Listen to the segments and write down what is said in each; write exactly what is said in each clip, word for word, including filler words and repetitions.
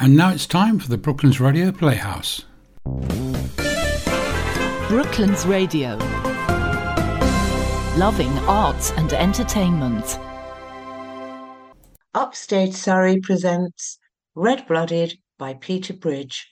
And now it's time for the Brooklands Radio Playhouse. Brooklands Radio. Loving arts and entertainment. Upstate Surrey presents Red Blooded by Peter Bridge.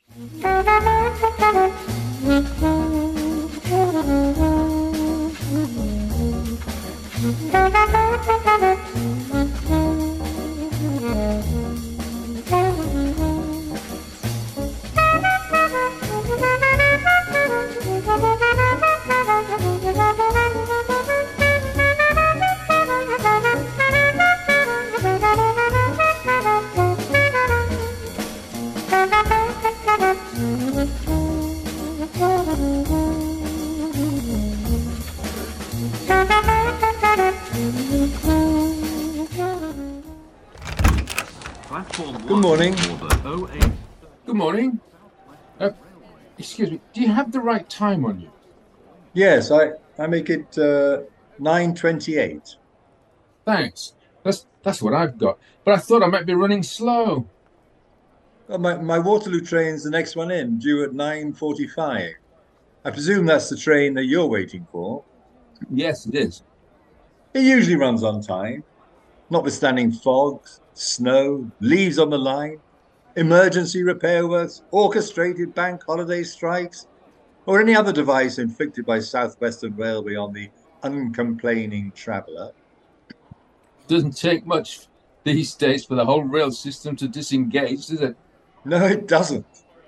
Good morning. Good morning. Uh, excuse me, do you have the right time on you? Yes, I, I make it uh, nine twenty-eight. Thanks. That's that's what I've got. But I thought I might be running slow. Well, my, my Waterloo train's the next one in, due at nine forty-five. I presume that's the train that you're waiting for. Yes, it is. It usually runs on time, notwithstanding fog, snow, leaves on the line, emergency repair works, orchestrated bank holiday strikes, or any other device inflicted by South Western Railway on the uncomplaining traveller. Doesn't take much these days for the whole rail system to disengage, does it? No, it doesn't.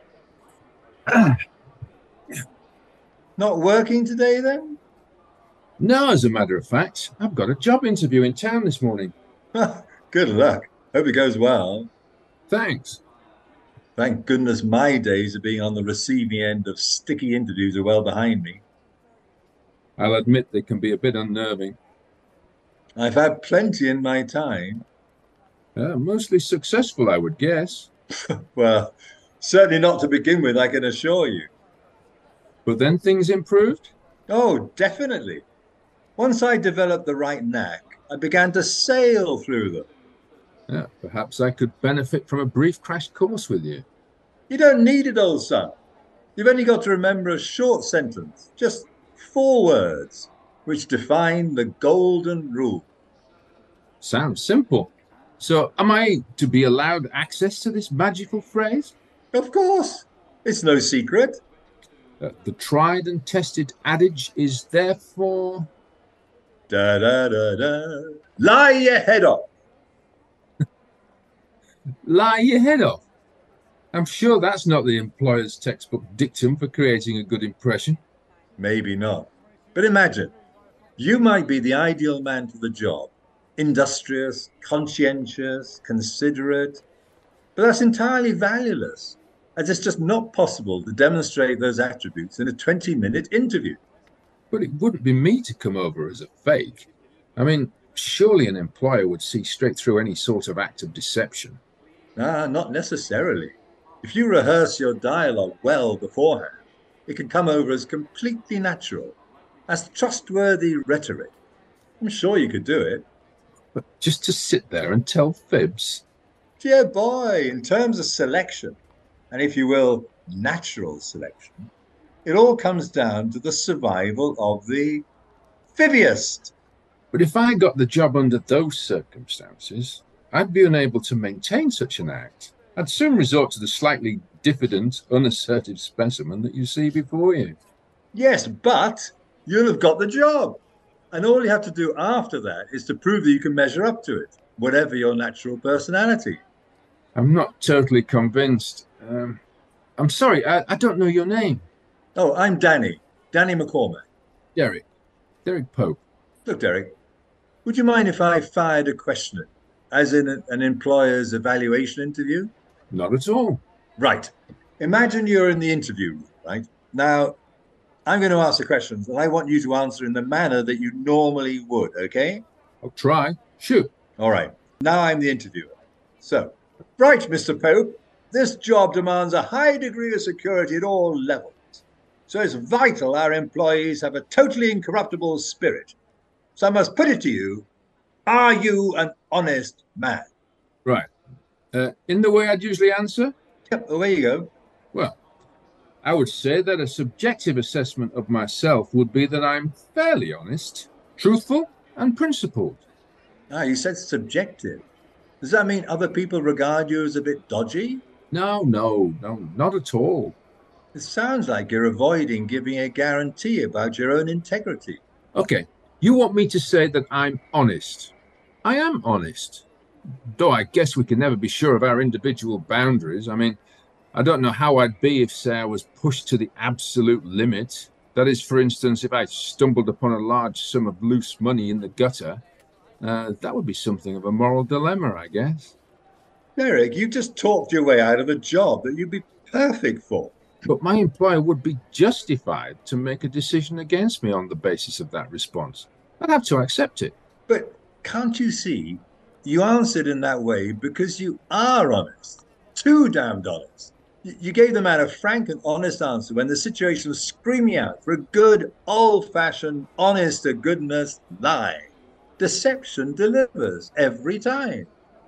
Not working today, then? No, as a matter of fact, I've got a job interview in town this morning. Good luck. Hope it goes well. Thanks. Thank goodness my days of being on the receiving end of sticky interviews are well behind me. I'll admit they can be a bit unnerving. I've had plenty in my time. Uh, mostly successful, I would guess. Well, certainly not to begin with, I can assure you. But then things improved? Oh, definitely. Once I developed the right knack, I began to sail through them. Yeah, perhaps I could benefit from a brief crash course with you. You don't need it, old son. You've only got to remember a short sentence, just four words, which define the golden rule. Sounds simple. So am I to be allowed access to this magical phrase? Of course. It's no secret. Uh, the tried and tested adage is therefore... Da da da da. Lie your head off. Lie your head off. I'm sure that's not the employer's textbook dictum for creating a good impression. Maybe not. But imagine, you might be the ideal man for the job. Industrious, conscientious, considerate. But that's entirely valueless, as it's just not possible to demonstrate those attributes in a twenty-minute interview. But it wouldn't be me to come over as a fake. I mean, surely an employer would see straight through any sort of act of deception. Ah, not necessarily. If you rehearse your dialogue well beforehand, it can come over as completely natural, as trustworthy rhetoric. I'm sure you could do it. But just to sit there and tell fibs? Dear boy, in terms of selection, and if you will, natural selection, it all comes down to the survival of the fibiest. But if I got the job under those circumstances, I'd be unable to maintain such an act. I'd soon resort to the slightly diffident, unassertive specimen that you see before you. Yes, but you'll have got the job. And all you have to do after that is to prove that you can measure up to it, whatever your natural personality. I'm not totally convinced. Um, I'm sorry, I, I don't know your name. Oh, I'm Danny. Danny McCormack. Derek. Derek Pope. Look, Derek, would you mind if I fired a question at you, as in a, an employer's evaluation interview? Not at all. Right. Imagine you're in the interview room, right? Now, I'm going to ask the questions, and I want you to answer in the manner that you normally would, okay? I'll try. Shoot. All right. Now I'm the interviewer. So, right, Mister Pope, this job demands a high degree of security at all levels. So it's vital our employees have a totally incorruptible spirit. So I must put it to you, are you an honest man? Right. Uh, in the way I'd usually answer? Yep, away you go. Well, I would say that a subjective assessment of myself would be that I'm fairly honest, truthful, and principled. Ah, you said subjective. Does that mean other people regard you as a bit dodgy? No, no, no, not at all. It sounds like you're avoiding giving a guarantee about your own integrity. Okay, you want me to say that I'm honest. I am honest. Though I guess we can never be sure of our individual boundaries. I mean, I don't know how I'd be if, say, I was pushed to the absolute limit. That is, for instance, if I stumbled upon a large sum of loose money in the gutter. Uh, that would be something of a moral dilemma, I guess. Derek, you just talked your way out of a job that you'd be perfect for. But my employer would be justified to make a decision against me on the basis of that response. I'd have to accept it. But can't you see? You answered in that way because you are honest. Too damned honest. You gave the man a frank and honest answer when the situation was screaming out for a good, old-fashioned, honest-to-goodness lie. Deception delivers every time.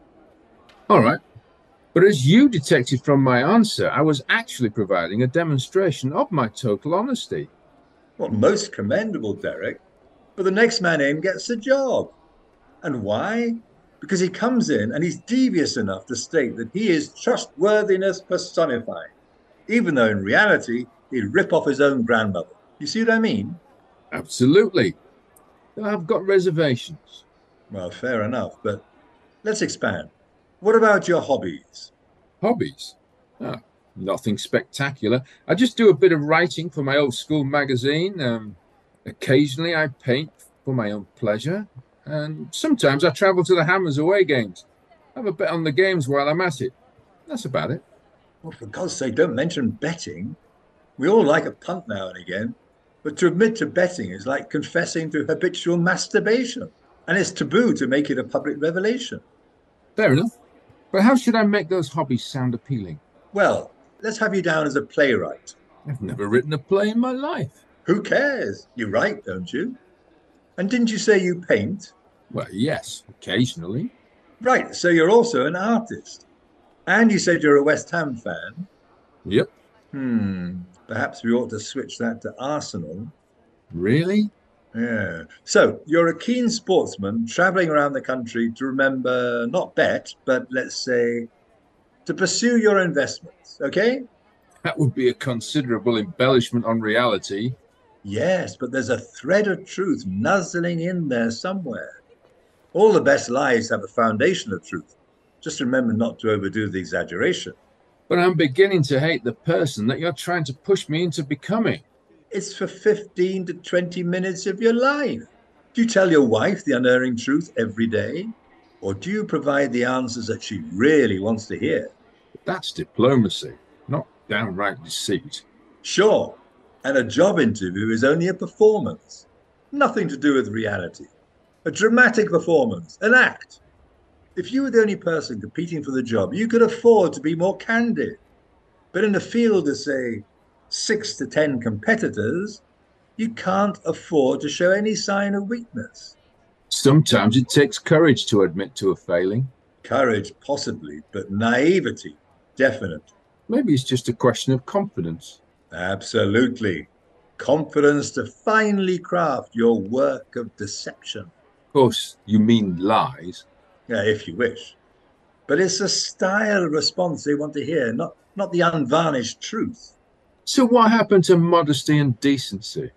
All right. But as you detected from my answer, I was actually providing a demonstration of my total honesty. Well, most commendable, Derek. But the next man in gets the job. And why? Because he comes in and he's devious enough to state that he is trustworthiness personified, even though in reality he'd rip off his own grandmother. You see what I mean? Absolutely. I've got reservations. Well, fair enough, but let's expand. What about your hobbies? Hobbies? Ah, nothing spectacular. I just do a bit of writing for my old school magazine. Um, occasionally I paint for my own pleasure. And sometimes I travel to the Hammers away games. Have a bet on the games while I'm at it. That's about it. Well, for God's sake, don't mention betting. We all like a punt now and again. But to admit to betting is like confessing to habitual masturbation. And it's taboo to make it a public revelation. Fair enough. But how should I make those hobbies sound appealing? Well, let's have you down as a playwright. I've never written a play in my life. Who cares? You write, don't you? And didn't you say you paint? Well, yes, occasionally. Right, so you're also an artist. And you said you're a West Ham fan. Yep. Hmm, perhaps we ought to switch that to Arsenal. Really? Yeah. So you're a keen sportsman traveling around the country to remember, not bet, but let's say, to pursue your investments, okay? That would be a considerable embellishment on reality. Yes, but there's a thread of truth nuzzling in there somewhere. All the best lies have a foundation of truth. Just remember not to overdo the exaggeration. But I'm beginning to hate the person that you're trying to push me into becoming. It's for fifteen to twenty minutes of your life. Do you tell your wife the unerring truth every day? Or do you provide the answers that she really wants to hear? That's diplomacy, not downright deceit. Sure. And a job interview is only a performance. Nothing to do with reality. A dramatic performance, an act. If you were the only person competing for the job, you could afford to be more candid. But in a field of, say, six to ten competitors, you can't afford to show any sign of weakness. Sometimes it takes courage to admit to a failing. Courage, possibly, but naivety, definite. Maybe it's just a question of confidence. Absolutely. Confidence to finely craft your work of deception. Of course, you mean lies. Yeah, if you wish. But it's a style response they want to hear, not, not the unvarnished truth. So what happened to modesty and decency?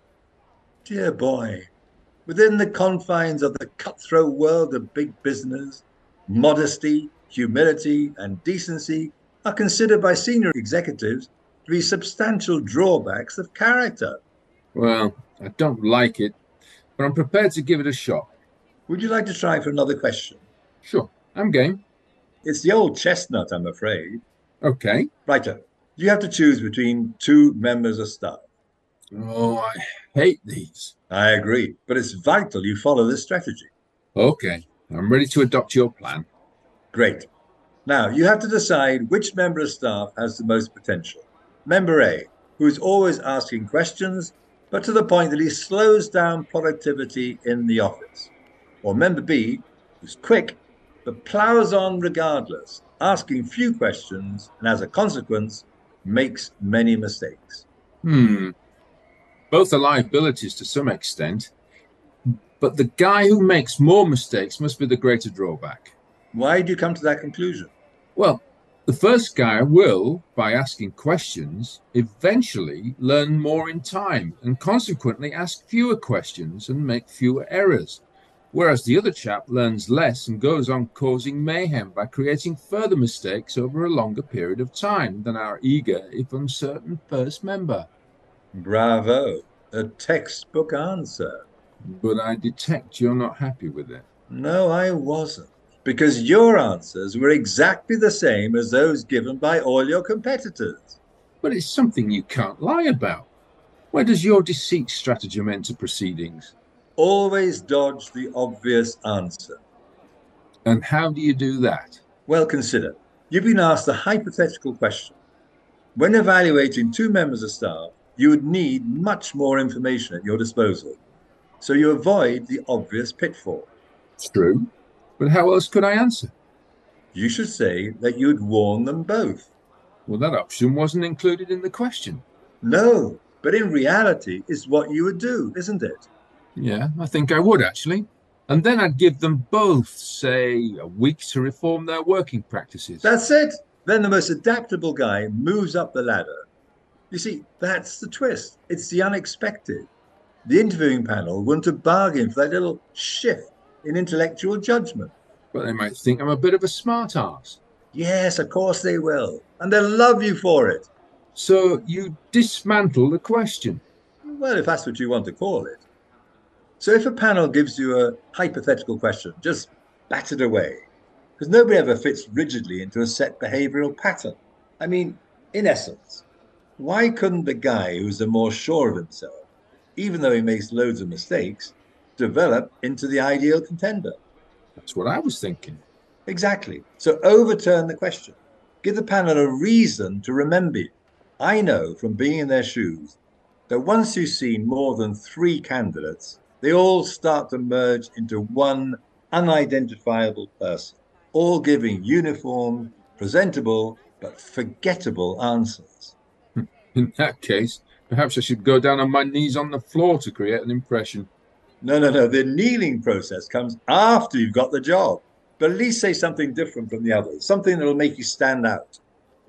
Dear boy, within the confines of the cutthroat world of big business, modesty, humility, and decency are considered by senior executives to be substantial drawbacks of character. Well, I don't like it, but I'm prepared to give it a shot. Would you like to try for another question? Sure, I'm game. It's the old chestnut, I'm afraid. Okay. Righto. You have to choose between two members of staff. Oh, I hate these. I agree, but it's vital you follow this strategy. Okay, I'm ready to adopt your plan. Great. Now, you have to decide which member of staff has the most potential. Member A, who is always asking questions, but to the point that he slows down productivity in the office. Or member B, who's quick, but plows on regardless, asking few questions, and as a consequence, makes many mistakes. Hmm. Both are liabilities to some extent, but the guy who makes more mistakes must be the greater drawback. Why do you come to that conclusion? Well, the first guy will, by asking questions, eventually learn more in time and consequently ask fewer questions and make fewer errors, whereas the other chap learns less and goes on causing mayhem by creating further mistakes over a longer period of time than our eager, if uncertain, first member. Bravo, a textbook answer. But I detect you're not happy with it. No, I wasn't, because your answers were exactly the same as those given by all your competitors. But it's something you can't lie about. Where does your deceit stratagem enter proceedings? Always dodge the obvious answer. And how do you do that? Well, consider. You've been asked a hypothetical question. When evaluating two members of staff, you would need much more information at your disposal, so you avoid the obvious pitfall. True, but how else could I answer? You should say that you'd warn them both. Well, that option wasn't included in the question. No, but in reality, it's what you would do, isn't it? Yeah, I think I would actually. And then I'd give them both, say, a week to reform their working practices. That's it. Then the most adaptable guy moves up the ladder. You see, that's the twist. It's the unexpected. The interviewing panel wouldn't have bargained for that little shift in intellectual judgment. But they might think I'm a bit of a smart ass. Yes, of course they will. And they'll love you for it. So you dismantle the question. Well, if that's what you want to call it. So if a panel gives you a hypothetical question, just bat it away. Because nobody ever fits rigidly into a set behavioral pattern. I mean, in essence, why couldn't the guy who's the more sure of himself, even though he makes loads of mistakes, develop into the ideal contender? That's what I was thinking. Exactly. So overturn the question. Give the panel a reason to remember you. I know from being in their shoes that once you've seen more than three candidates, they all start to merge into one unidentifiable person, all giving uniform, presentable, but forgettable answers. In that case, perhaps I should go down on my knees on the floor to create an impression. No, no, no. The kneeling process comes after you've got the job. But at least say something different from the others, something that'll make you stand out.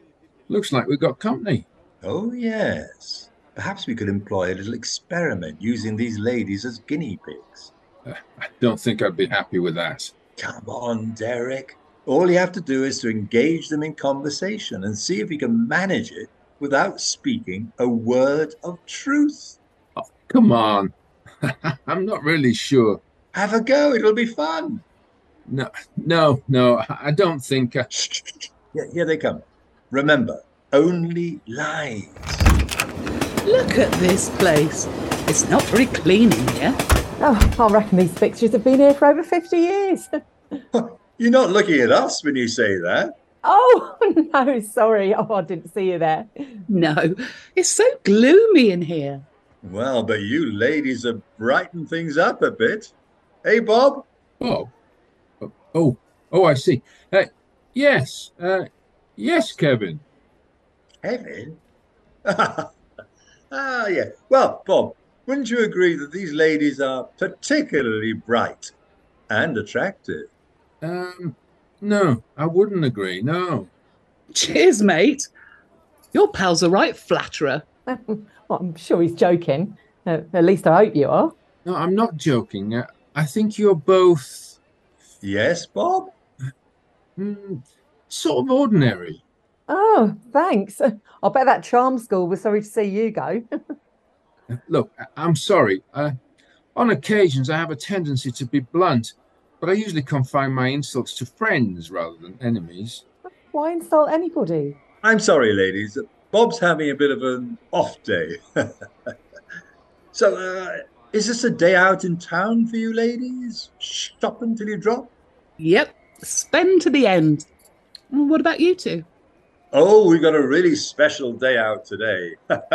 Looks like we've got company. Oh, yes. Perhaps we could employ a little experiment using these ladies as guinea pigs. Uh, I don't think I'd be happy with that. Come on, Derek. All you have to do is to engage them in conversation and see if you can manage it without speaking a word of truth. Oh, come on. I'm not really sure. Have a go. It'll be fun. No, no, no. I don't think... I... Shh, shh, shh. Yeah, here they come. Remember, only lies. Look at this place. It's not very clean in here. Oh, I reckon these fixtures have been here for over fifty years. You're not looking at us when you say that. Oh, no, sorry. Oh, I didn't see you there. No, it's so gloomy in here. Well, but you ladies have brightened things up a bit. Hey, Bob? Oh, oh, oh, oh I see. Uh, yes, uh, yes, Kevin. Kevin? ah, yeah. Well, Bob, wouldn't you agree that these ladies are particularly bright and attractive? Um, no, I wouldn't agree, no. Cheers, mate. Your pal's a right flatterer. Well, I'm sure he's joking. Uh, at least I hope you are. No, I'm not joking. Uh, I think you're both... Yes, Bob? Mm, sort of ordinary. Oh, thanks. I bet that charm school was sorry to see you go. Look, I'm sorry. Uh, on occasions, I have a tendency to be blunt, but I usually confine my insults to friends rather than enemies. Why insult anybody? I'm sorry, ladies. Bob's having a bit of an off day. So, uh, is this a day out in town for you ladies? Shop until you drop? Yep, spend to the end. What about you two? Oh, we've got a really special day out today.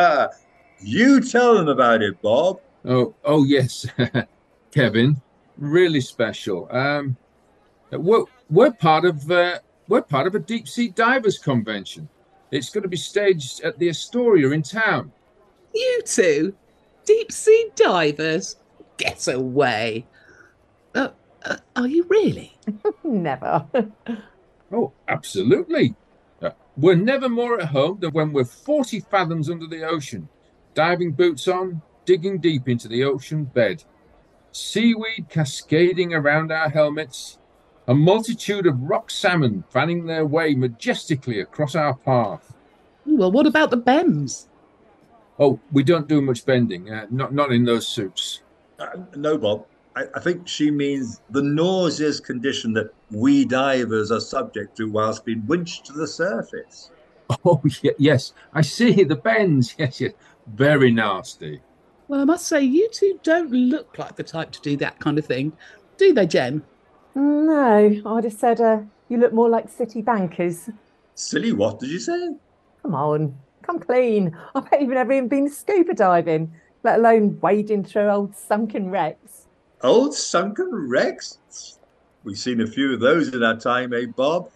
You tell them about it, Bob. Oh, oh yes, Kevin. Really special. Um, we're, we're part of uh, we're part of a deep-sea divers convention. It's going to be staged at the Astoria in town. You two? Deep sea divers? Get away. Uh, uh, are you really? Never. Oh, absolutely. Uh, we're never more at home than when we're forty fathoms under the ocean, diving boots on, digging deep into the ocean bed. Seaweed cascading around our helmets, a multitude of rock salmon fanning their way majestically across our path. Well, what about the B E Ms? Oh, we don't do much bending, uh, not not in those suits. Uh, no, Bob. I, I think she means the nauseous condition that we divers are subject to whilst being winched to the surface. Oh, yeah, yes, I see the bends. Yes, yes, very nasty. Well, I must say, you two don't look like the type to do that kind of thing, do they, Jen? No, I'd have said uh, you look more like city bankers. Silly, what did you say? Come on, come clean. I bet you've never even been scuba diving, let alone wading through old sunken wrecks. Old sunken wrecks? We've seen a few of those in our time, eh, Bob?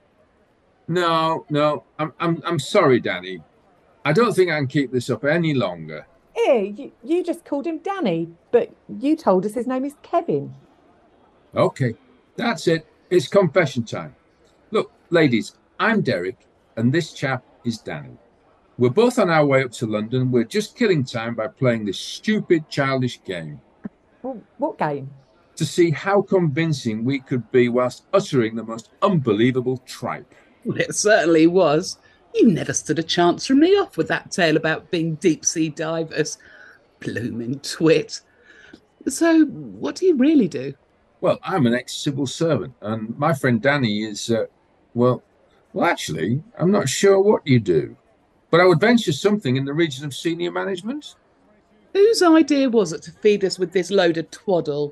No, no, I'm, I'm, I'm sorry, Danny. I don't think I can keep this up any longer. Here, you, you just called him Danny, but you told us his name is Kevin. Okay, that's it. It's confession time. Look, ladies, I'm Derek, and this chap is Danny. We're both on our way up to London. We're just killing time by playing this stupid, childish game Well, what game? to see how convincing we could be whilst uttering the most unbelievable tripe. Well, it certainly was. You never stood a chance from me off with that tale about being deep-sea divers. Bloomin' twit. So, what do you really do? Well, I'm an ex-civil servant, and my friend Danny is, uh, well, well, actually, I'm not sure what you do, but I would venture something in the region of senior management. Whose idea was it to feed us with this load of twaddle?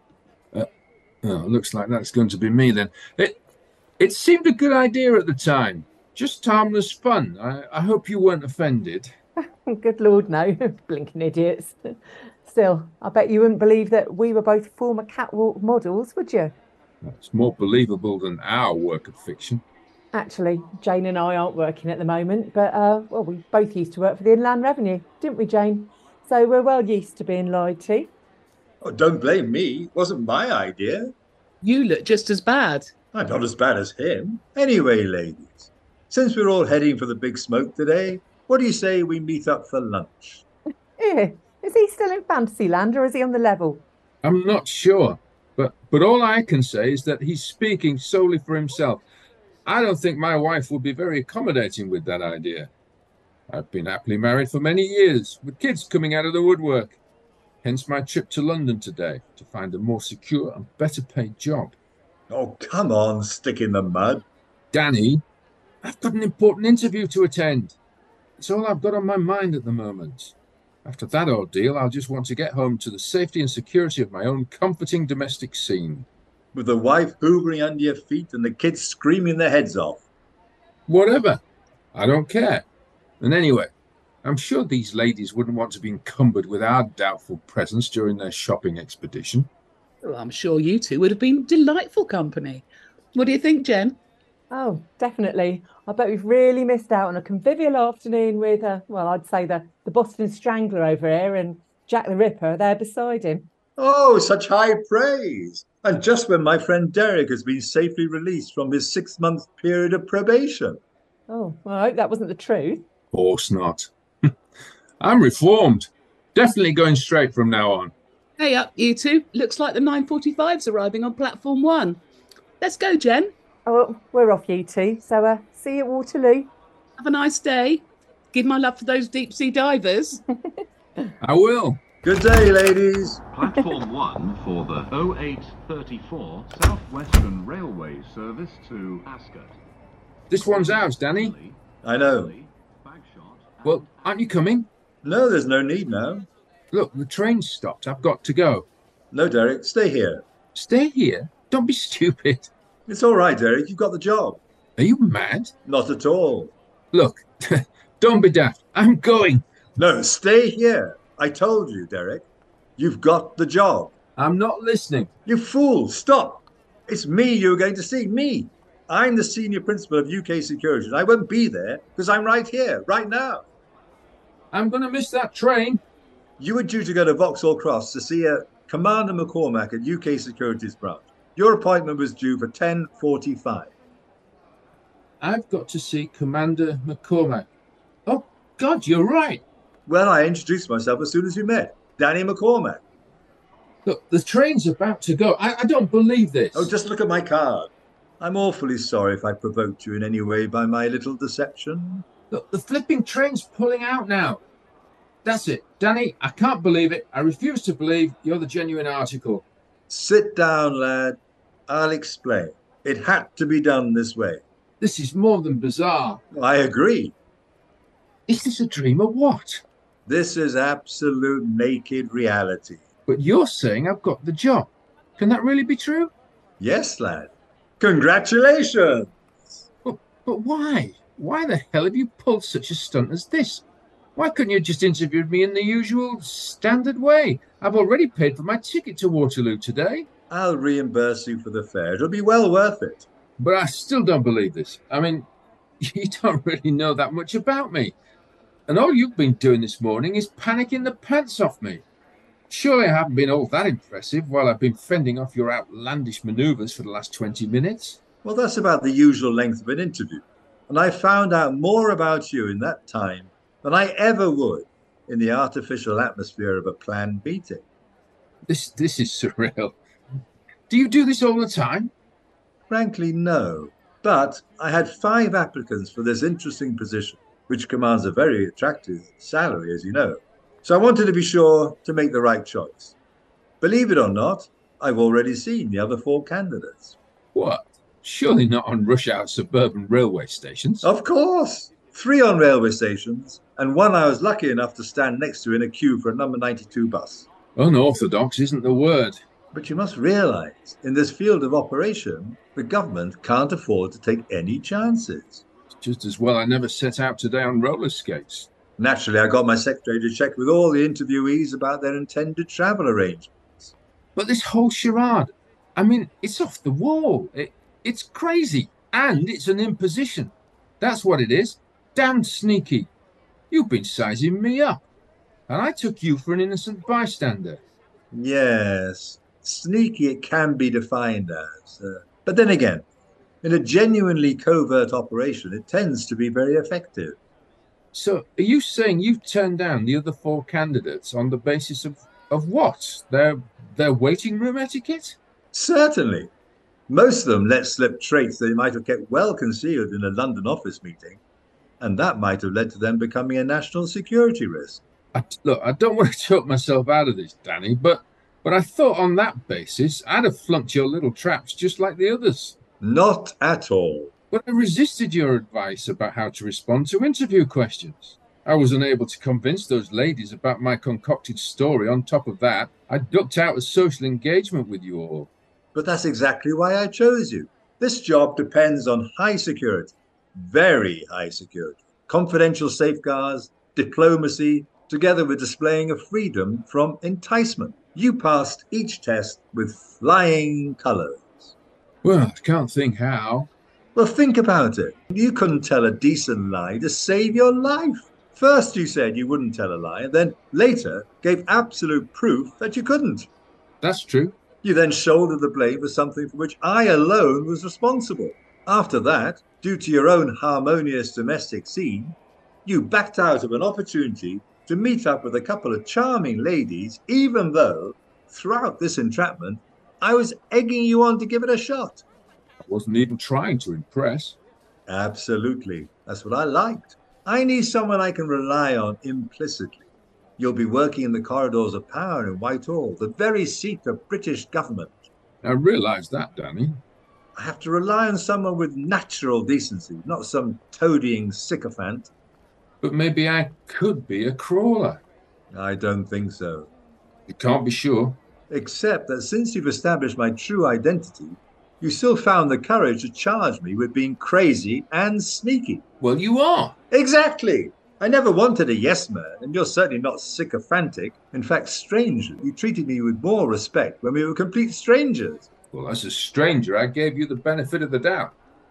Uh, oh, looks like that's going to be me then. It, it seemed a good idea at the time. Just harmless fun. I, I hope you weren't offended. Good Lord, no. Blinking idiots. Still, I bet you wouldn't believe that we were both former catwalk models, would you? It's more believable than our work of fiction. Actually, Jane and I aren't working at the moment, but, uh, well, we both used to work for the Inland Revenue, didn't we, Jane? So we're well used to being lied to. Oh, don't blame me. It wasn't my idea. You look just as bad. I'm not as bad as him. Anyway, ladies, since we're all heading for the big smoke today, what do you say we meet up for lunch? Yeah. Is he still in Fantasyland or is he on the level? I'm not sure, but, but all I can say is that he's speaking solely for himself. I don't think my wife would be very accommodating with that idea. I've been happily married for many years, with kids coming out of the woodwork. Hence my trip to London today, to find a more secure and better paid job. Oh, come on, stick in the mud. Danny, I've got an important interview to attend. It's all I've got on my mind at the moment. After that ordeal, I'll just want to get home to the safety and security of my own comforting domestic scene. With the wife hoovering under your feet and the kids screaming their heads off. Whatever. I don't care. And anyway, I'm sure these ladies wouldn't want to be encumbered with our doubtful presence during their shopping expedition. Well, I'm sure you two would have been delightful company. What do you think, Jen? Oh, definitely. I bet we've really missed out on a convivial afternoon with, uh, well, I'd say the, the Boston Strangler over here and Jack the Ripper there beside him. Oh, such high praise. And just when my friend Derek has been safely released from his six-month period of probation. Oh, well, I hope that wasn't the truth. Of course not. I'm reformed. Definitely going straight from now on. Hey up, you two. Looks like the nine forty-five's arriving on platform one. Let's go, Jen. Oh, well, we're off, you two. So, uh, see you at Waterloo. Have a nice day. Give my love to those deep-sea divers. I will. Good day, ladies. Platform one for the oh eight thirty-four South Western Railway service to Ascot. This one's ours, Danny. I know. Well, aren't you coming? No, there's no need now. Look, the train's stopped. I've got to go. No, Derek, stay here. Stay here? Don't be stupid. It's all right, Derek. You've got the job. Are you mad? Not at all. Look, don't be daft. I'm going. No, stay here. I told you, Derek. You've got the job. I'm not listening. You fool, stop. It's me you're going to see, me. I'm the senior principal of U K Securities. I won't be there because I'm right here, right now. I'm going to miss that train. You were due to go to Vauxhall Cross to see a Commander McCormack at U K Securities branch. Your appointment was due for ten forty-five. I've got to see Commander McCormack. Oh, God, you're right. Well, I introduced myself as soon as we met. Danny McCormack. Look, the train's about to go. I, I don't believe this. Oh, just look at my card. I'm awfully sorry if I provoked you in any way by my little deception. Look, the flipping train's pulling out now. That's it. Danny, I can't believe it. I refuse to believe you're the genuine article. Sit down, lad. I'll explain. It had to be done this way. This is more than bizarre. I agree. Is this a dream or what? This is absolute naked reality. But you're saying I've got the job. Can that really be true? Yes, lad. Congratulations! But, but why? Why the hell have you pulled such a stunt as this? Why couldn't you just interviewed me in the usual standard way? I've already paid for my ticket to Waterloo today. I'll reimburse you for the fare. It'll be well worth it. But I still don't believe this. I mean, you don't really know that much about me. And all you've been doing this morning is panicking the pants off me. Surely I haven't been all that impressive while I've been fending off your outlandish manoeuvres for the last twenty minutes. Well, that's about the usual length of an interview. And I found out more about you in that time than I ever would in the artificial atmosphere of a planned meeting. This, this is surreal. Do you do this all the time? Frankly, no. But I had five applicants for this interesting position, which commands a very attractive salary, as you know. So I wanted to be sure to make the right choice. Believe it or not, I've already seen the other four candidates. What? Surely not on rush-hour suburban railway stations. Of course. Three on railway stations, and one I was lucky enough to stand next to in a queue for a number ninety-two bus. Unorthodox isn't the word. But you must realize, in this field of operation, the government can't afford to take any chances. It's just as well I never set out today on roller skates. Naturally, I got my secretary to check with all the interviewees about their intended travel arrangements. But this whole charade, I mean, it's off the wall. It, it's crazy, and it's an imposition. That's what it is. Damn sneaky. You've been sizing me up, and I took you for an innocent bystander. Yes, sneaky it can be defined as. Uh, but then again, in a genuinely covert operation, it tends to be very effective. So are you saying you've turned down the other four candidates on the basis of, of what? Their, their waiting room etiquette? Certainly. Most of them let slip traits they might have kept well concealed in a London office meeting, and that might have led to them becoming a national security risk. I, look, I don't want to talk myself out of this, Danny, but, but I thought on that basis I'd have flunked your little traps just like the others. Not at all. But I resisted your advice about how to respond to interview questions. I was unable to convince those ladies about my concocted story. On top of that, I ducked out of social engagement with you all. But that's exactly why I chose you. This job depends on high security, very high security, confidential safeguards, diplomacy, together with displaying of freedom from enticement. You passed each test with flying colours. Well, I can't think how. Well, think about it. You couldn't tell a decent lie to save your life. First you said you wouldn't tell a lie, and then later gave absolute proof that you couldn't. That's true. You then shouldered the blame for something for which I alone was responsible. After that, due to your own harmonious domestic scene, you backed out of an opportunity to meet up with a couple of charming ladies, even though, throughout this entrapment, I was egging you on to give it a shot. I wasn't even trying to impress. Absolutely. That's what I liked. I need someone I can rely on implicitly. You'll be working in the corridors of power in Whitehall, the very seat of British government. I realise that, Danny. I have to rely on someone with natural decency, not some toadying sycophant. But maybe I could be a crawler. I don't think so. You can't be sure. Except that since you've established my true identity, you still found the courage to charge me with being crazy and sneaky. Well, you are. Exactly. I never wanted a yes man, and you're certainly not sycophantic. In fact, strangely, you treated me with more respect when we were complete strangers. Well, as a stranger, I gave you the benefit of the doubt.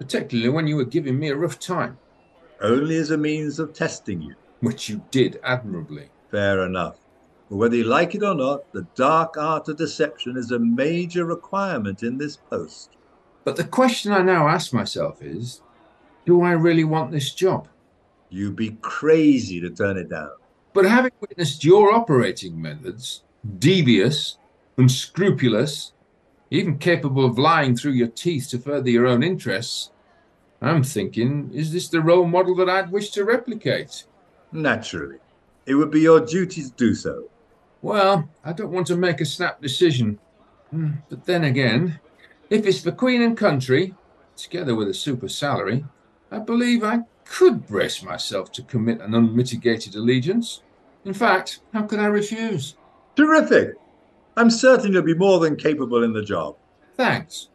particularly when you were giving me a rough time. Only as a means of testing you. Which you did admirably. Fair enough. But whether you like it or not, the dark art of deception is a major requirement in this post. But the question I now ask myself is, do I really want this job? You'd be crazy to turn it down. But having witnessed your operating methods, devious, unscrupulous, even capable of lying through your teeth to further your own interests, I'm thinking, is this the role model that I'd wish to replicate? Naturally. It would be your duty to do so. Well, I don't want to make a snap decision. But then again, if it's for Queen and Country, together with a super salary, I believe I could brace myself to commit an unmitigated allegiance. In fact, how could I refuse? Terrific! I'm certain you'll be more than capable in the job. Thanks.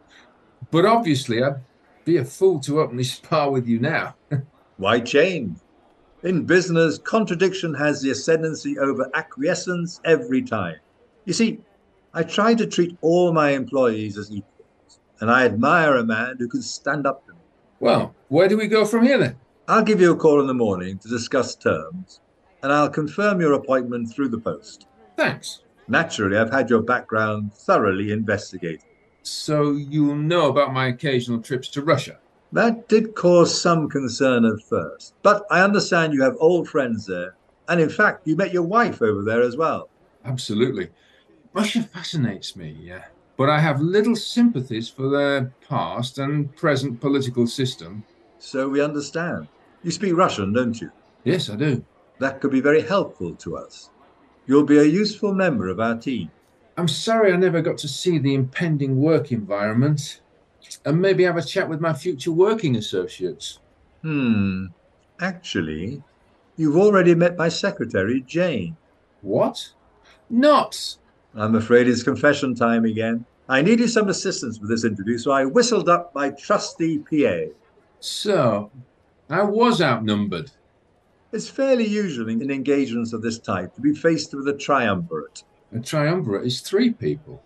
But obviously, I'd be a fool to openly spar with you now. Why change? In business, contradiction has the ascendancy over acquiescence every time. You see, I try to treat all my employees as equals, and I admire a man who can stand up to me. Well, where do we go from here then? I'll give you a call in the morning to discuss terms, and I'll confirm your appointment through the post. Thanks. Naturally, I've had your background thoroughly investigated. So you'll know about my occasional trips to Russia? That did cause some concern at first, but I understand you have old friends there, and in fact, you met your wife over there as well. Absolutely. Russia fascinates me, yeah. But I have little sympathies for their past and present political system. So we understand. You speak Russian, don't you? Yes, I do. That could be very helpful to us. You'll be a useful member of our team. I'm sorry I never got to see the impending work environment, and maybe have a chat with my future working associates. Hmm. Actually, you've already met my secretary, Jane. What? Not... I'm afraid it's confession time again. I needed some assistance with this interview, so I whistled up my trusty P A. So, I was outnumbered. It's fairly usual in engagements of this type to be faced with a triumvirate. A triumvirate is three people.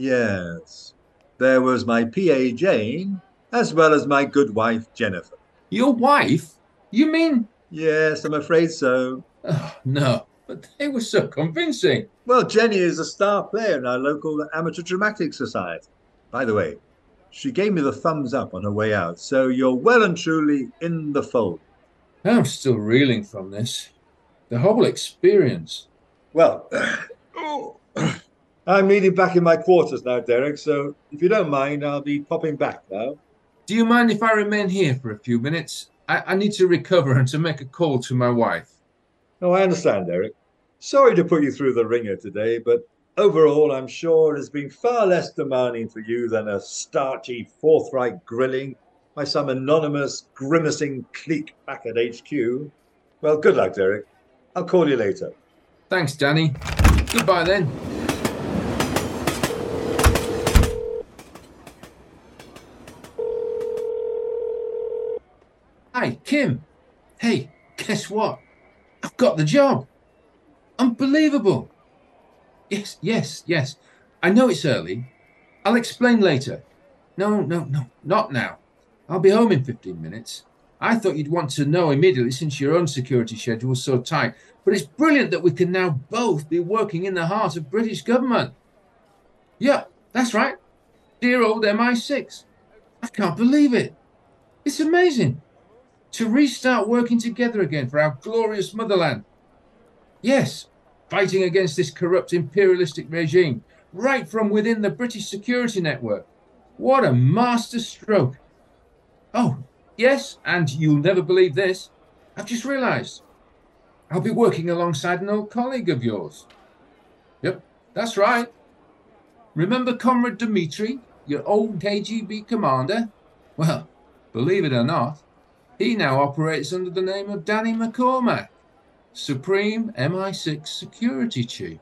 Yes. There was my P A, Jane, as well as my good wife, Jennifer. Your wife? You mean... Yes, I'm afraid so. Oh, no, but they were so convincing. Well, Jenny is a star player in our local amateur dramatic society. By the way, she gave me the thumbs up on her way out, so you're well and truly in the fold. I'm still reeling from this. The whole experience. Well, I'm needed back in my quarters now, Derek, so if you don't mind, I'll be popping back now. Do you mind if I remain here for a few minutes? I, I need to recover and to make a call to my wife. Oh, I understand, Derek. Sorry to put you through the ringer today, but overall, I'm sure it has been far less demanding for you than a starchy, forthright grilling by some anonymous, grimacing clique back at H Q. Well, good luck, Derek. I'll call you later. Thanks, Danny. Goodbye, then. Hi, Kim. Hey, guess what? I've got the job. Unbelievable. Yes, yes, yes. I know it's early. I'll explain later. No, no, no, not now. I'll be home in fifteen minutes. I thought you'd want to know immediately since your own security schedule was so tight. But it's brilliant that we can now both be working in the heart of British government. Yeah, that's right. Dear old M I six. I can't believe it. It's amazing. To restart working together again for our glorious motherland. Yes, fighting against this corrupt imperialistic regime, right from within the British security network. What a master stroke. Oh, yes, and you'll never believe this. I've just realised. I'll be working alongside an old colleague of yours. Yep, that's right. Remember Comrade Dmitri, your old K G B commander? Well, believe it or not, he now operates under the name of Danny McCormack, Supreme M I six Security Chief.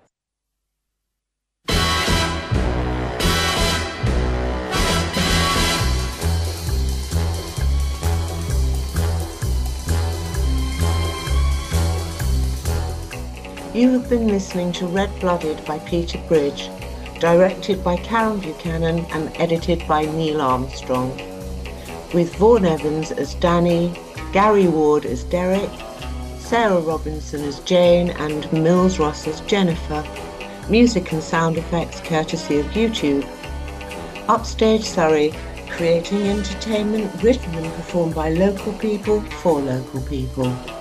You have been listening to Red Blooded by Peter Bridge, directed by Karen Buchanan and edited by Neil Armstrong. with Vaughan Evans as Danny, Gary Ward as Derek, Sarah Robinson as Jane and Mills Ross as Jennifer. Music and sound effects courtesy of YouTube. Upstage Surrey, creating entertainment written and performed by local people for local people.